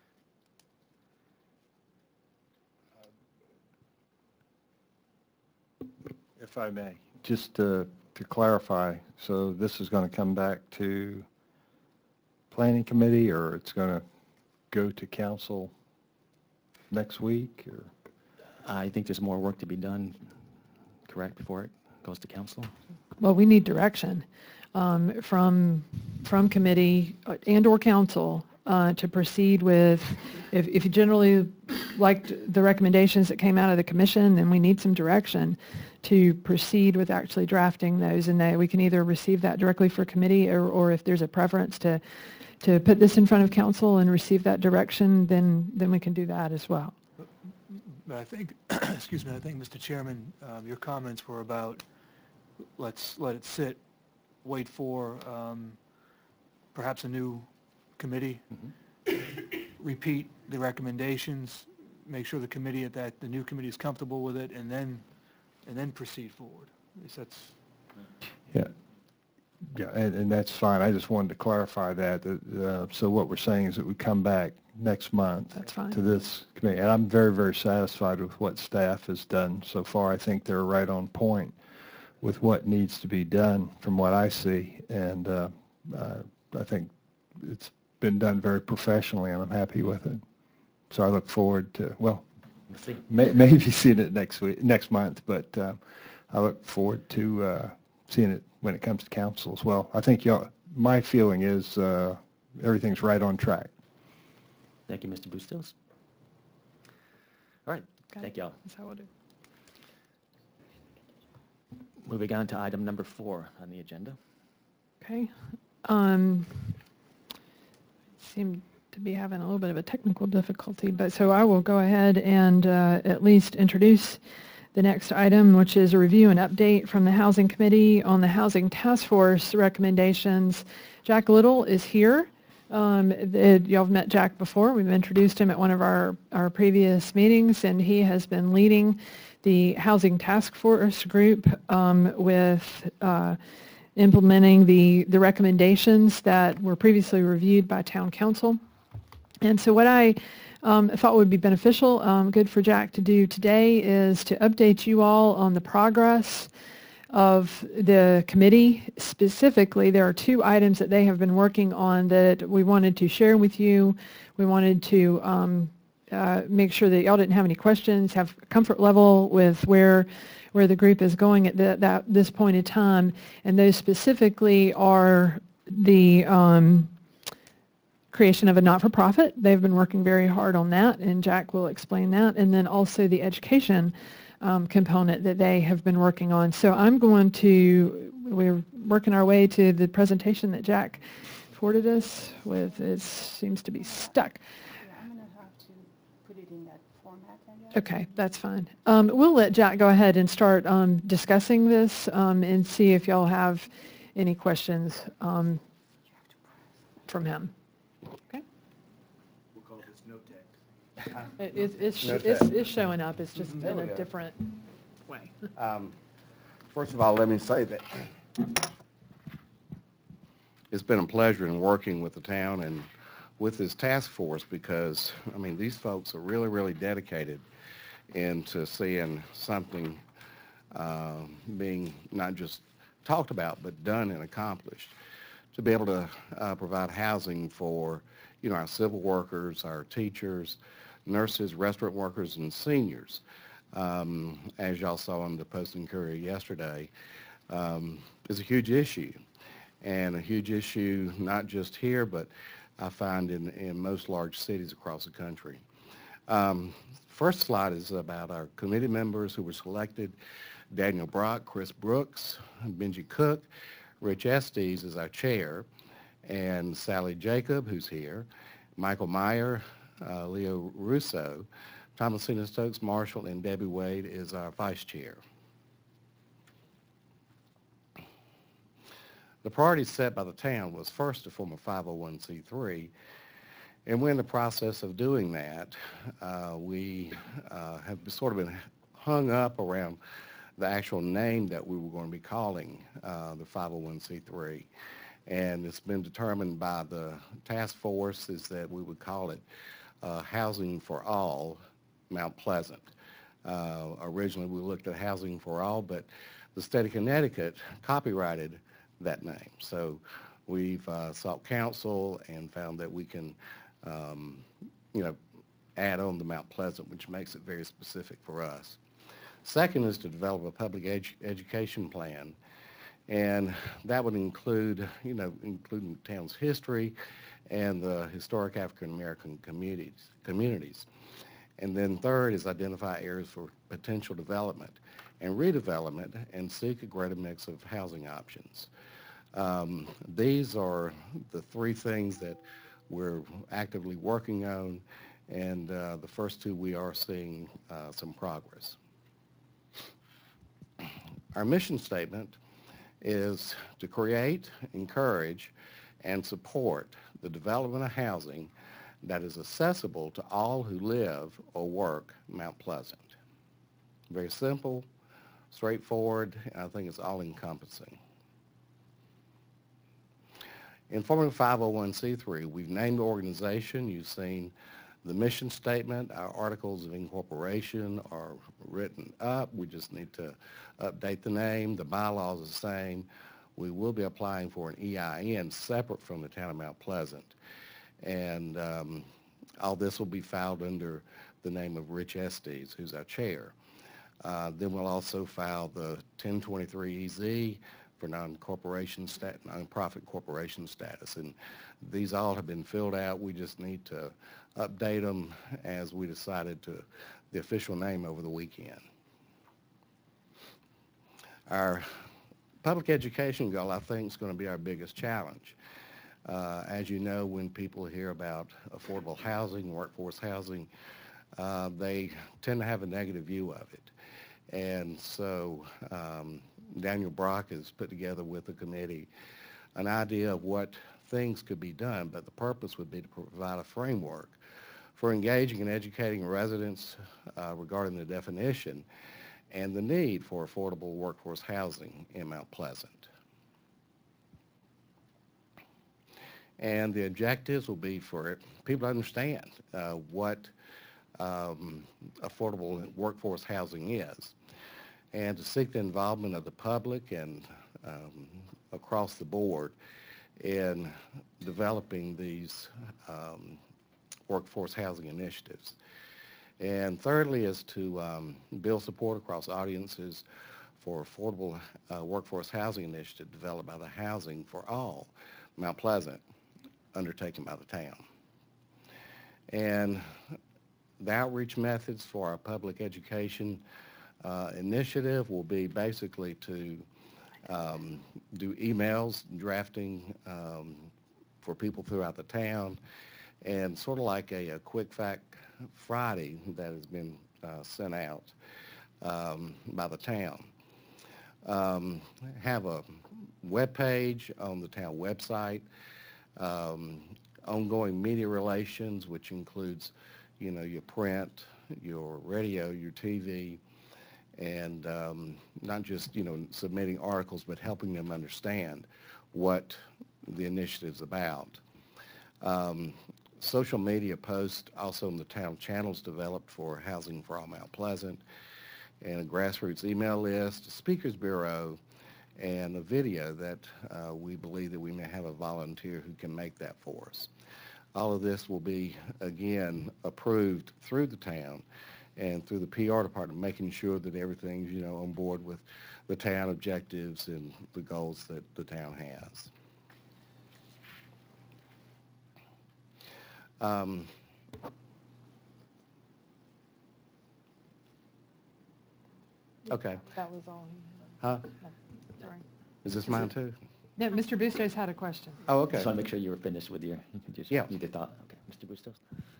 If I may, just to, to clarify, so this is going to come back to planning committee, or it's going to go to council next week, or? I think there's more work to be done, correct, before it goes to council? Well, we need direction um, from, from committee and/or council uh, to proceed with, if, if you generally liked the recommendations that came out of the commission, then we need some direction to proceed with actually drafting those, and that we can either receive that directly for committee, or, or if there's a preference to, to put this in front of council and receive that direction, then, then we can do that as well. But I think, excuse me, I think, Mister Chairman, um, your comments were about, let's let it sit, wait for um, perhaps a new committee, mm-hmm. repeat the recommendations, make sure the committee at that, the new committee is comfortable with it, and then, and then proceed forward. At least that's. Yeah, yeah, and, and that's fine. I just wanted to clarify that. Uh, so what we're saying is that we come back next month That's fine. to this committee. And I'm very, very satisfied with what staff has done so far. I think they're right on point with what needs to be done from what I see. And uh, uh, I think it's been done very professionally, and I'm happy with it. So I look forward to, well, We'll see. may, maybe seeing it next week, next month, but uh, I look forward to uh, seeing it when it comes to council as well. I think y'all, my feeling is uh, everything's right on track. Thank you, Mister Bustos. All right, Okay. thank y'all. That's how we'll do. moving on to item number four on the agenda. Okay. Um, seem to be having a little bit of a technical difficulty, but so I will go ahead and uh, at least introduce the next item, which is a review and update from the Housing Committee on the Housing Task Force recommendations. Jack Little is here. Um, the, y'all have met Jack before. We've introduced him at one of our, our previous meetings, and he has been leading the Housing Task Force group um, with uh, implementing the, the recommendations that were previously reviewed by Town Council. And so what I um, thought would be beneficial, um, good for Jack to do today, is to update you all on the progress of the committee. Specifically, there are two items that they have been working on that we wanted to share with you. We wanted to um, uh, make sure that y'all didn't have any questions, have comfort level with where where the group is going at the, that this point in time. And those specifically are the um, creation of a not-for-profit. They've been working very hard on that, and Jack will explain that. And then also the education um, component that they have been working on. So I'm going to, we're working our way to the presentation that Jack forwarded us with. It seems to be stuck. Yeah, I'm going to have to put it in that format, I guess. Okay, that's fine. Um, we'll let Jack go ahead and start um, discussing this um, and see if y'all have any questions um, from him. Okay. We'll call this no tech. It, it's, it's, No it's, tech. it's showing up. It's just There in we a go. different way. Um, First of all, let me say that it's been a pleasure in working with the town and with this task force because, I mean, these folks are really, really dedicated into seeing something uh, being not just talked about, but done and accomplished. To be able to uh, provide housing for, you know, our civil workers, our teachers, nurses, restaurant workers, and seniors. Um, as y'all saw in the Post and Courier yesterday, um, is a huge issue. And a huge issue not just here, but I find in, in most large cities across the country. Um, first slide is about our committee members who were selected. Daniel Brock, Chris Brooks, Benji Cook, Rich Estes is our chair, and Sally Jacob, who's here, Michael Meyer, uh, Leo Russo, Thomasina Stokes Marshall, and Debbie Wade is our vice chair. The priority set by the town was first to form a five oh one c three, and we're in the process of doing that. Uh, we uh, have sort of been hung up around the actual name that we were going to be calling uh, the five oh one c three. And it's been determined by the task force is that we would call it uh, Housing for All Mount Pleasant. Uh, originally we looked at Housing for All, but the state of Connecticut copyrighted that name. So we've uh, sought counsel and found that we can, um, you know, add on the Mount Pleasant, which makes it very specific for us. Second is to develop a public edu- education plan, and that would include, you know, including the town's history and the historic African American communities. communities. And then third is identify areas for potential development and redevelopment and seek a greater mix of housing options. Um, these are the three things that we're actively working on, and uh, the first two we are seeing uh, some progress. Our mission statement is to create, encourage, and support the development of housing that is accessible to all who live or work Mount Pleasant. Very simple, straightforward, and I think it's all-encompassing. In forming five oh one c three, we've named the organization. You've seen the mission statement. Our articles of incorporation are written up. We just need to update the name. The bylaws are the same. We will be applying for an E I N separate from the town of Mount Pleasant. And um, all this will be filed under the name of Rich Estes, who's our chair. Uh, then we'll also file the ten twenty-three E Z for non-corporation stat, non-profit corporation status. And these all have been filled out. We just need to update them as we decided to the official name over the weekend. Our public education goal, I think, is going to be our biggest challenge. Uh, as you know, when people hear about affordable housing, workforce housing, uh, they tend to have a negative view of it. And so um, Daniel Brock has put together with the committee an idea of what things could be done, but the purpose would be to provide a framework for engaging and educating residents uh, regarding the definition and the need for affordable workforce housing in Mount Pleasant. And the objectives will be for people to understand uh, what um, affordable workforce housing is, and to seek the involvement of the public and um, across the board in developing these um, workforce housing initiatives. And thirdly is to um, build support across audiences for affordable uh, workforce housing initiative developed by the Housing for All Mount Pleasant, undertaken by the town. And the outreach methods for our public education uh, initiative will be basically to um, do emails, drafting um, for people throughout the town, and sort of like a, a quick fact Friday that has been uh, sent out um, by the town. Um, have a web page on the town website, um, ongoing media relations, which includes, you know, your print, your radio, your T V, and um, not just, you know, submitting articles, but helping them understand what the initiative's about. Um, social media posts also in the town channels developed for Housing for All Mount Pleasant, and a grassroots email list, a speakers bureau, and a video that uh, we believe that we may have a volunteer who can make that for us. All of this will be, again, approved through the town and through the P R department, making sure that everything's, you know, on board with the town objectives and the goals that the town has. Um, okay. That was all. Huh? Sorry. Is this mine too? Yeah, Mister Bustos had a question. Oh, okay. Just want to make sure you were finished with your, you just, Yeah. you did thought. Okay, Mister Bustos?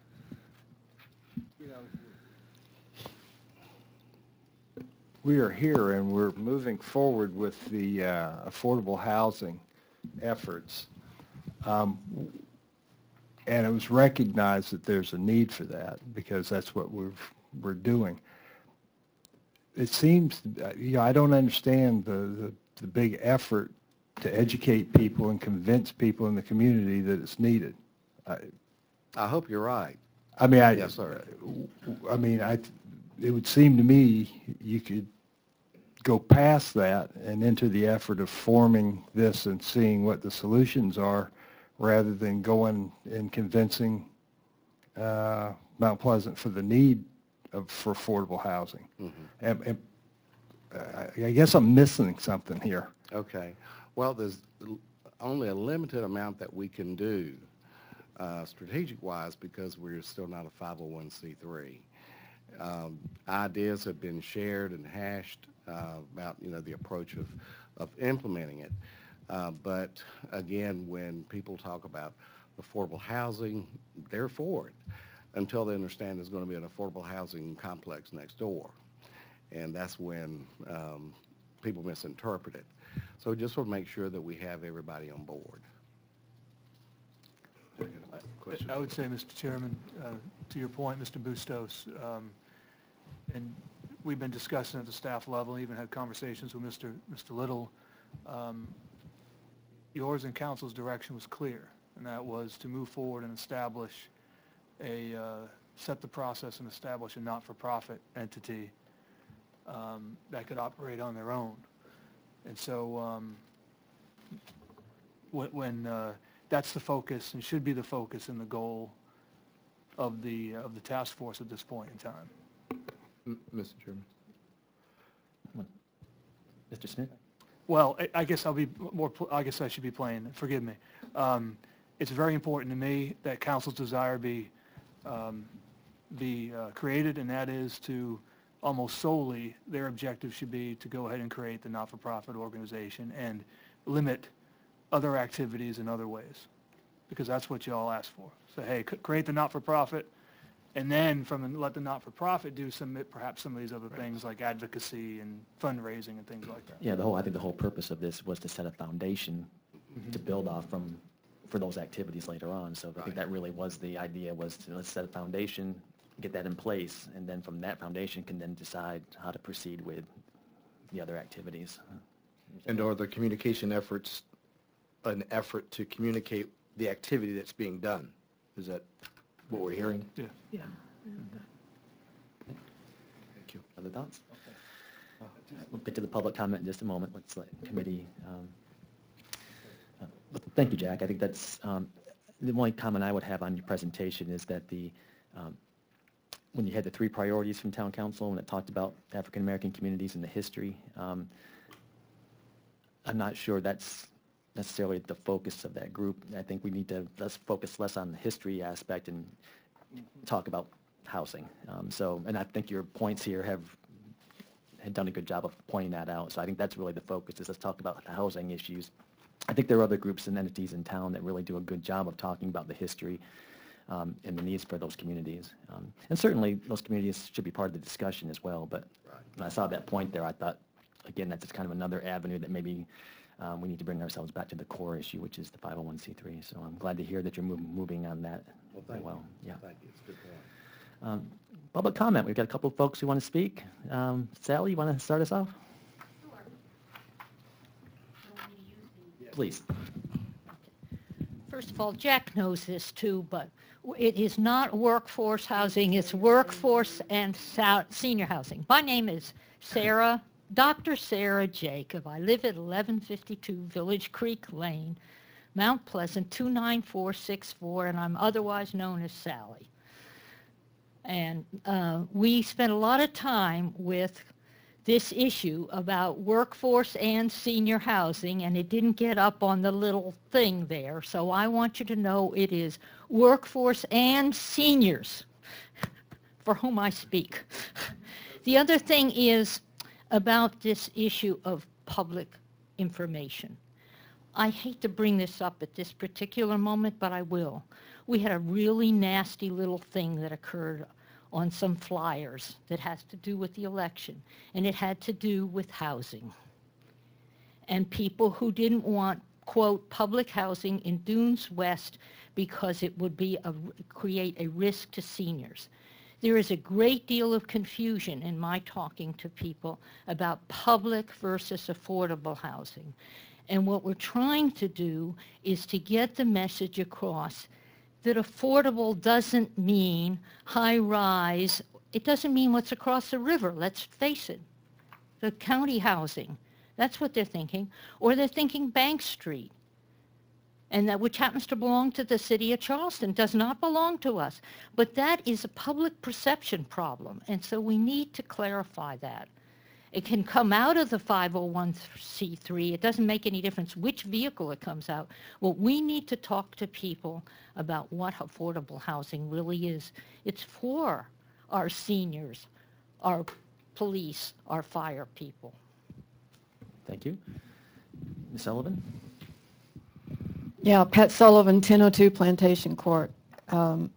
We are here and we're moving forward with the uh, affordable housing efforts. Um, And it was recognized that there's a need for that because that's what we're, we're doing. It seems, you know, I don't understand the, the, the big effort to educate people and convince people in the community that it's needed. I, I hope you're right. I mean, I, Yes, sir. I mean, I, it would seem to me you could go past that and into the effort of forming this and seeing what the solutions are, rather than going and convincing uh, Mount Pleasant for the need of, for affordable housing. Mhm. And, and uh, I guess I'm missing something here. Okay. Well, there's l- only a limited amount that we can do uh, strategic-wise because we're still not a five oh one c three. Um, ideas have been shared and hashed uh, about, you know, the approach of, of implementing it. Uh, but again, when people talk about affordable housing, they're for it until they understand there's going to be an affordable housing complex next door. And that's when um, people misinterpret it. So just want to make sure that we have everybody on board. I would say, Mister Chairman, uh, to your point, Mister Bustos, um, and we've been discussing at the staff level, even had conversations with Mister Mister Little. Um, yours and council's direction was clear, and that was to move forward and establish a, uh, set the process and establish a not-for-profit entity um, that could operate on their own. And so um, when, when uh, that's the focus and should be the focus and the goal of the, of the task force at this point in time. M- Mister Chairman. Mister Smith? Well, I- I guess I'll be more, pl- I guess I should be plain, forgive me. Um, It's very important to me that council's desire be, um, be uh, created, and that is to almost solely, their objective should be to go ahead and create the not-for-profit organization and limit other activities in other ways, because that's what you all asked for. So, hey, c- create the not-for-profit, and then from the, let the not-for-profit do some, perhaps some of these other things like advocacy and fundraising and things like that. Yeah, the whole, I think the whole purpose of this was to set a foundation to build off from, for those activities later on. So I think that really was the idea, was to let's set a foundation, get that in place, and then from that foundation can then decide how to proceed with the other activities. And are the communication efforts an effort to communicate the activity that's being done? Is that what we're hearing? Yeah. Yeah. Thank you. Other thoughts? We'll get to the public comment in just a moment. Let's let committee. Um, uh, but thank you, Jack. I think that's um, the only comment I would have on your presentation is that the um, when you had the three priorities from town council and it talked about African American communities and the history, um, I'm not sure that's necessarily the focus of that group. I think we need to let's focus less on the history aspect and talk about housing. Um, so, and I think your points here have had done a good job of pointing that out. So I think that's really the focus, is let's talk about the housing issues. I think there are other groups and entities in town that really do a good job of talking about the history um, and the needs for those communities. Um, and certainly those communities should be part of the discussion as well. But when I saw that point there, I thought, again, that's just kind of another avenue that maybe um, we need to bring ourselves back to the core issue, which is the five oh one c three. So I'm glad to hear that you're move, moving on that Well, very thank well. you. Yeah. Thank you. It's a good point. Um, public comment. We've got a couple of folks who want to speak. Um, Sally, you want to start us off? Please. First of all, Jack knows this too, but it is not workforce housing, it's workforce and sou- senior housing. My name is Sarah, Doctor Sarah Jacob. I live at eleven fifty-two Village Creek Lane, Mount Pleasant, two nine four six four, and I'm otherwise known as Sally. And uh, we spent a lot of time with this issue about workforce and senior housing, and it didn't get up on the little thing there. So I want you to know it is workforce and seniors for whom I speak. The other thing is about this issue of public information. I hate to bring this up at this particular moment, but I will. We had a really nasty little thing that occurred on some flyers that has to do with the election, and it had to do with housing. And people who didn't want, quote, public housing in Dunes West because it would be a, create a risk to seniors. There is a great deal of confusion in my talking to people about public versus affordable housing. And what we're trying to do is to get the message across that affordable doesn't mean high-rise. It doesn't mean what's across the river, let's face it. The county housing, that's what they're thinking. Or they're thinking Bank Street, and that which happens to belong to the city of Charleston, does not belong to us. But that is a public perception problem, and so we need to clarify that. It can come out of the five oh one c three. It doesn't make any difference which vehicle it comes out. Well, we need to talk to people about what affordable housing really is. It's for our seniors, our police, our fire people. Thank you. Miz Sullivan? Yeah, Pat Sullivan, ten oh two Plantation Court. Um,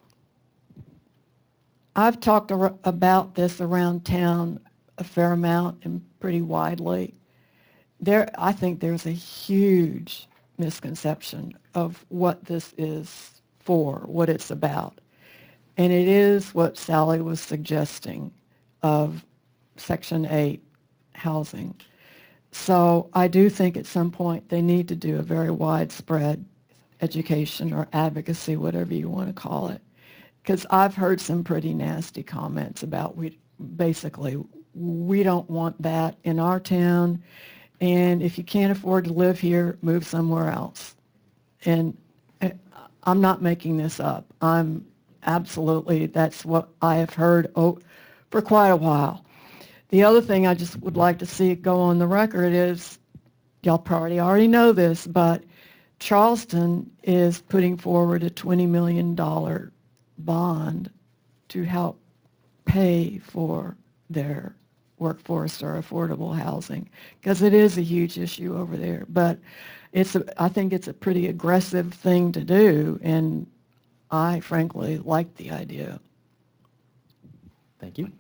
I've talked ar- about this around town a fair amount and pretty widely. There, I think there's a huge misconception of what this is for, what it's about. And it is what Sally was suggesting of Section eight housing. So I do think at some point they need to do a very widespread education or advocacy, whatever you want to call it. Because I've heard some pretty nasty comments about we basically we don't want that in our town, and if you can't afford to live here, move somewhere else. And I'm not making this up. I'm absolutely, that's what I have heard oh, for quite a while. The other thing I just would like to see go on the record is, y'all probably already know this, but Charleston is putting forward a twenty million dollars bond to help pay for their workforce or affordable housing, because it is a huge issue over there. But it's a, I think it's a pretty aggressive thing to do, and I frankly like the idea. Thank you.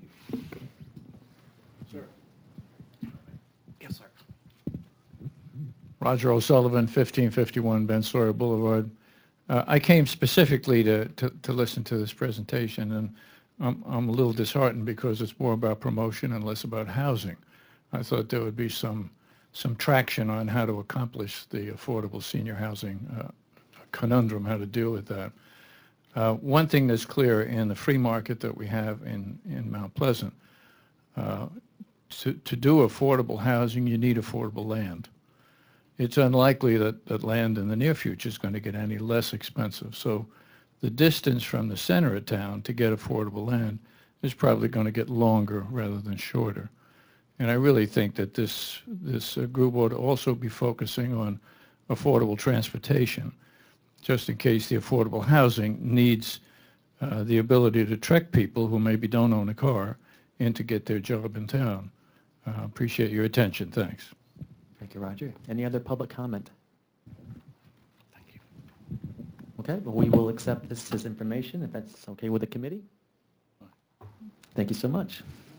Yes, sir. Roger O'Sullivan, fifteen fifty-one Ben Sawyer Boulevard. Uh, I came specifically to, to, to listen to this presentation, and I'm, I'm a little disheartened because it's more about promotion and less about housing. I thought there would be some, some traction on how to accomplish the affordable senior housing uh, conundrum, how to deal with that. Uh, one thing that's clear in the free market that we have in, in Mount Pleasant, uh, to, to do affordable housing, you need affordable land. It's unlikely that, that land in the near future is going to get any less expensive. So the distance from the center of town to get affordable land is probably going to get longer rather than shorter. And I really think that this, this uh, group ought to also be focusing on affordable transportation, just in case the affordable housing needs uh, the ability to trek people who maybe don't own a car in to get their job in town. Uh, appreciate your attention. Thanks. Thank you, Roger. Any other public comment? Thank you. Okay, well, we will accept this as information if that's okay with the committee. Thank you so much.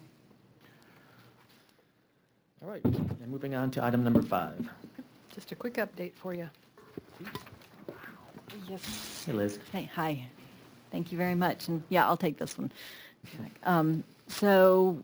All right, and moving on to item number five. Just a quick update for you. Yes. Hey, Liz. Hey, hi. Thank you very much. And yeah, I'll take this one. Um, so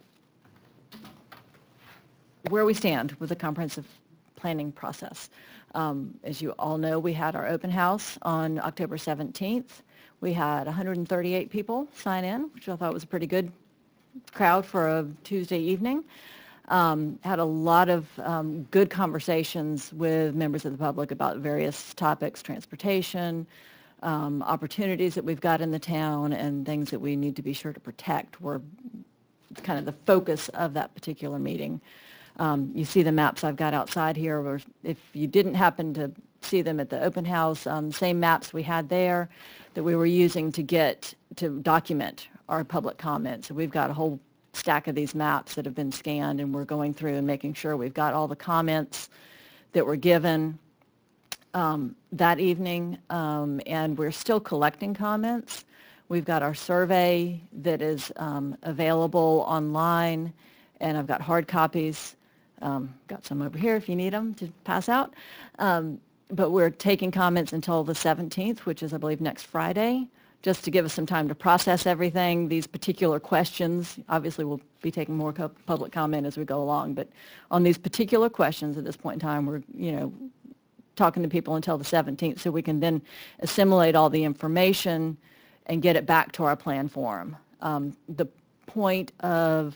where we stand with the comprehensive planning process. Um, as you all know, we had our open house on October seventeenth. We had one hundred thirty-eight people sign in, which I thought was a pretty good crowd for a Tuesday evening. Um, had a lot of um, good conversations with members of the public about various topics, transportation, um, opportunities that we've got in the town, and things that we need to be sure to protect were kind of the focus of that particular meeting. Um, you see the maps I've got outside here, or if you didn't happen to see them at the open house, um, same maps we had there that we were using to get, to document our public comments. So we've got a whole stack of these maps that have been scanned, and we're going through and making sure we've got all the comments that were given um, that evening, um, and we're still collecting comments. We've got our survey that is um, available online, and I've got hard copies. Um, got some over here if you need them to pass out. Um, but we're taking comments until the seventeenth, which is, I believe, next Friday, just to give us some time to process everything. These particular questions, obviously we'll be taking more co- public comment as we go along, but on these particular questions at this point in time, we're, you know, talking to people until the seventeenth, so we can then assimilate all the information and get it back to our plan forum. Um, the point of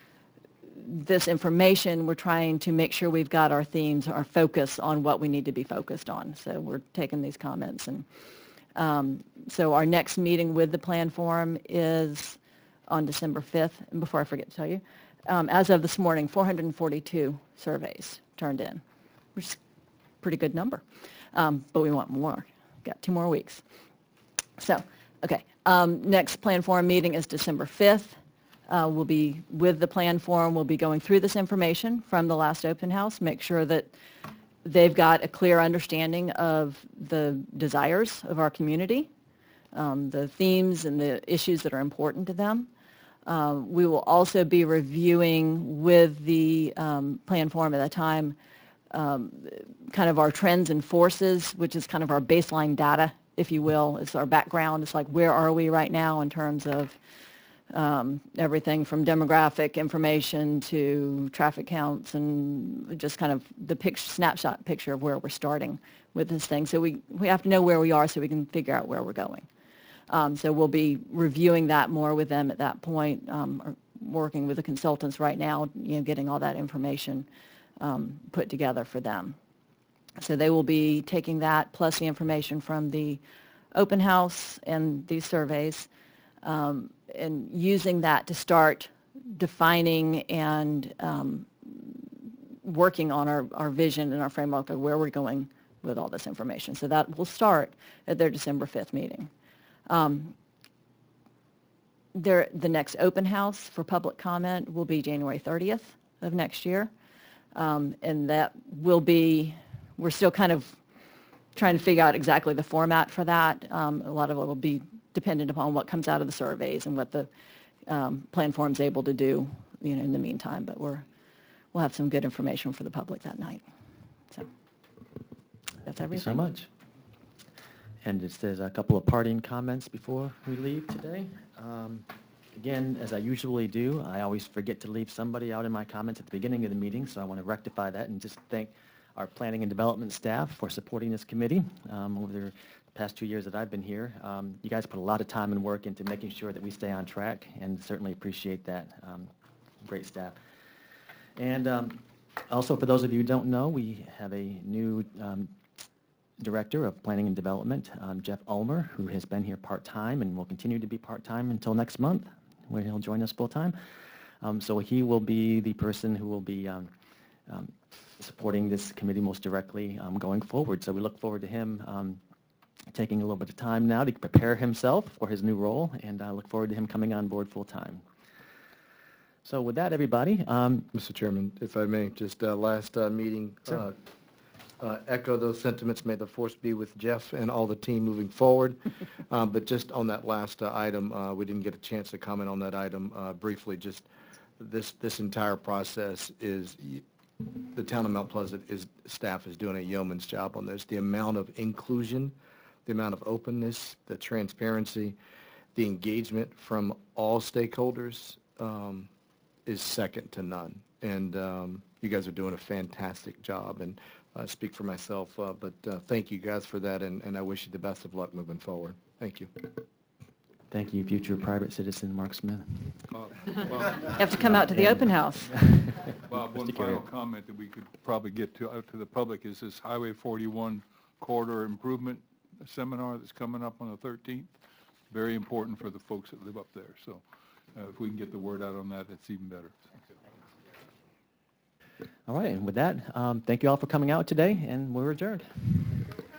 this information, we're trying to make sure we've got our themes, our focus on what we need to be focused on. So we're taking these comments. And um, so our next meeting with the plan forum is on December fifth. And before I forget to tell you, um, as of this morning, four hundred forty-two surveys turned in, which is a pretty good number. Um, but we want more. Got two more weeks. So, okay. Um, next plan forum meeting is December fifth. Uh, we'll be, with the plan forum, we'll be going through this information from the last open house, make sure that they've got a clear understanding of the desires of our community, um, the themes and the issues that are important to them. Uh, we will also be reviewing with the um, plan forum at that time um, kind of our trends and forces, which is kind of our baseline data, if you will. It's our background. It's like, where are we right now in terms of Um, everything from demographic information to traffic counts and just kind of the picture, snapshot picture of where we're starting with this thing. So we, we have to know where we are so we can figure out where we're going. Um, so we'll be reviewing that more with them at that point, um, or working with the consultants right now, you know, getting all that information um, put together for them. So they will be taking that plus the information from the open house and these surveys, um, and using that to start defining and um, working on our, our vision and our framework of where we're going with all this information. So that will start at their December fifth meeting. Um, there, the next open house for public comment will be January thirtieth of next year. Um, and that will be, we're still kind of trying to figure out exactly the format for that. Um, a lot of it will be dependent upon what comes out of the surveys and what the um, plan form's able to do, you know, in the meantime. But we're, we'll have some good information for the public that night. So that's Thank you everything. so much. And just there's a couple of parting comments before we leave today. Um, Again, as I usually do, I always forget to leave somebody out in my comments at the beginning of the meeting, so I want to rectify that and just thank our planning and development staff for supporting this committee um, over the past two years that I've been here. Um, you guys put a lot of time and work into making sure that we stay on track, and certainly appreciate that. Um, great staff. And um, also, for those of you who don't know, we have a new um, Director of Planning and Development, um, Jeff Ulmer, who has been here part-time and will continue to be part-time until next month, where he'll join us full-time. Um, so he will be the person who will be um, um, supporting this committee most directly um, going forward. So we look forward to him um, taking a little bit of time now to prepare himself for his new role, and I look forward to him coming on board full-time. So with that, everybody. Um, Mister Chairman, if I may, just uh, last uh, meeting, Sure. uh, uh, echo those sentiments. May the force be with Jeff and all the team moving forward. Um, But just on that last uh, item, uh, we didn't get a chance to comment on that item uh, briefly. Just this, this entire process is, y- the town of Mount Pleasant is, staff is doing a yeoman's job on this. The amount of inclusion, the amount of openness, the transparency, the engagement from all stakeholders um, is second to none. And um, you guys are doing a fantastic job, and I speak for myself, uh, but uh, thank you guys for that, and, and I wish you the best of luck moving forward. Thank you. Thank you, future private citizen Mark Smith. Uh, You Bob- have to come out to the open house. Bob, one Mister Carey. final comment that we could probably get to, out to the public is this Highway forty-one corridor improvement seminar that's coming up on the thirteenth. Very important for the folks that live up there. So uh, if we can get the word out on that, it's even better. All right, and with that, um, thank you all for coming out today, and we're adjourned.